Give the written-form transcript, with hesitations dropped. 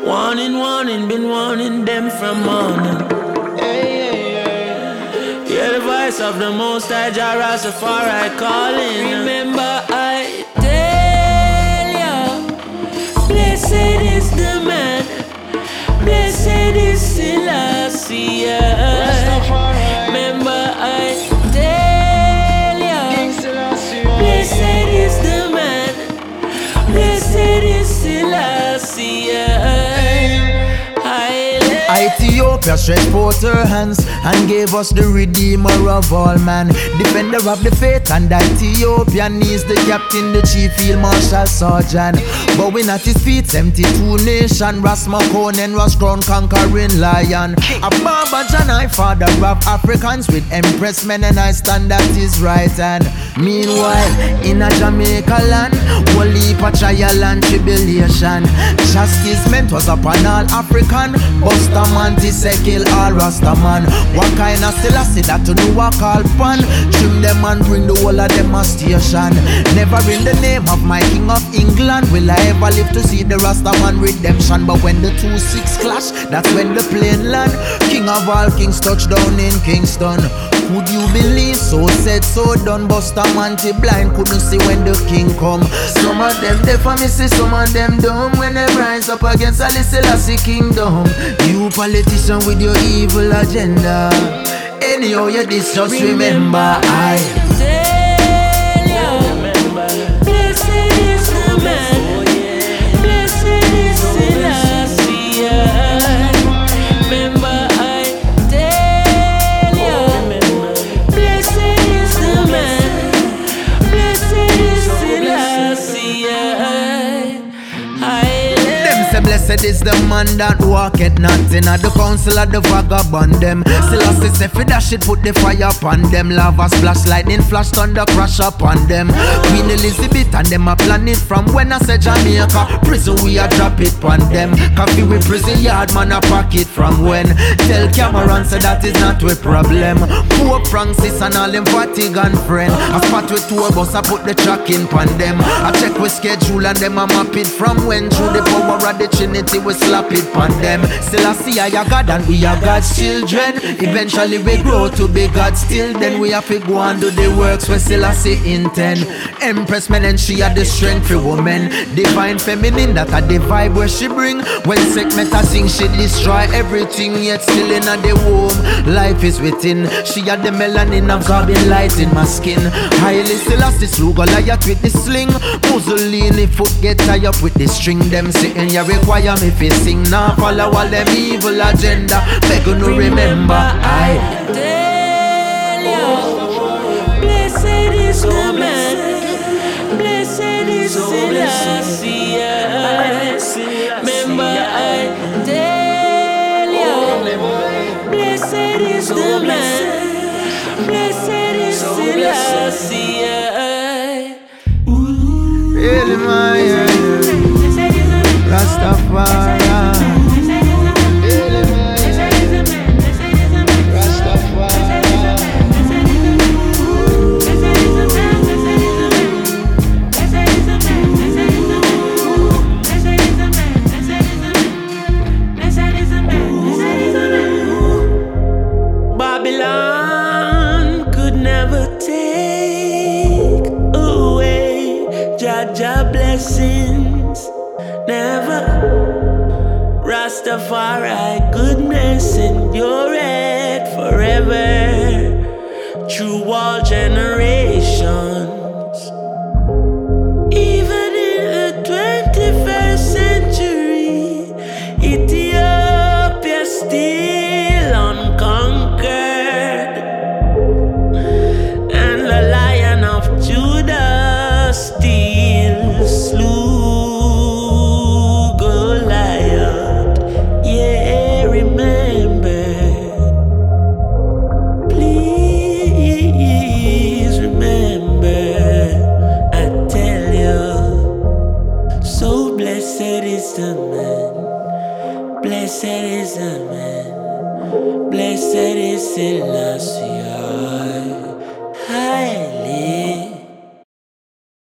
Warning, been warning them from morning. Hear the voice of the Most High, Jah Rastafari calling. Remember I tell ya, blessed is the man, blessed is Selassie. Remember I tell ya, blessed is the man, blessed is Selassie. Ethiopia stretched forth her hands and gave us the Redeemer of all man, defender of the faith, and Ethiopian is the captain, the chief field marshal sergeant. Bowing at his feet, 72 nation, Ras Makonnen was crowned conquering lion. A Baba Janai, father of Africans, with Empress Menenai stand at his right hand. Meanwhile, in a Jamaica land, whole heap of trial and tribulation. Chastisement was upon all African, Buster Manti say kill all Rastaman. What kind of Selassie that to know a call pan? Trim them and bring the whole of them a station. Never in the name of my King of England will I ever live to see the Rastaman redemption. But when the 2-6 clash, that's when the plane land. King of all kings touched down in Kingston. Could you believe? So said, so done. Buster Manti blind, couldn't see when the king come. Some of them deaf and me see some of them dumb when they rise up against Ali Selassie kingdom. You politician with your evil agenda, anyhow you this, just remember I tell you, blessed is the man, blessed is Selassie. Remember I tell you, blessed is the man, blessed is Selassie. Blessed is the man that walketh not in the council of the vagabond them. Selassie say fi dash it, put the fire upon them. Lava splash, lightning flash, thunder crash upon them. Queen Elizabeth and them a plan it from when I say Jamaica. Prison we a drop it upon them. Coffee with prison yard man a pocket from when. Tell Cameron say that is not a problem. Pope Francis and all them Vatican friend. I spot with tour bus I put the track in upon them. I check with schedule and them a map it from when. Through the power of the Trinity we slap it on them. Selassie I a God and we are God's children. Eventually we grow to be God still. Then we have to go and do the works where Selassie intend. Empress Menen she had the strength for women. Divine feminine that a the vibe where she bring. When sick meta sing she destroy everything, yet still in the womb life is within. She had the melanin of carbon light in my skin. Highly Selassie slew Goliath with the sling. Mussolini foot get tied up with the string. Them sitting you require me fi sing. Now follow all them evil agenda. Beg you no remember I tell you, blessed is the man, blessed is Selassie. Remember I tell you, blessed is the man, blessed is Selassie. really my Rastafari. Babylon could never take away Jah blessings, never. Rastafari goodness endureth forever through all generations. Even in the 21st century, Ethiopia still unconquered, and the Lion of Judah still slew Goliath. Yeah, remember, please remember, I tell you. So blessed is the man, blessed is the man, blessed is Selassie.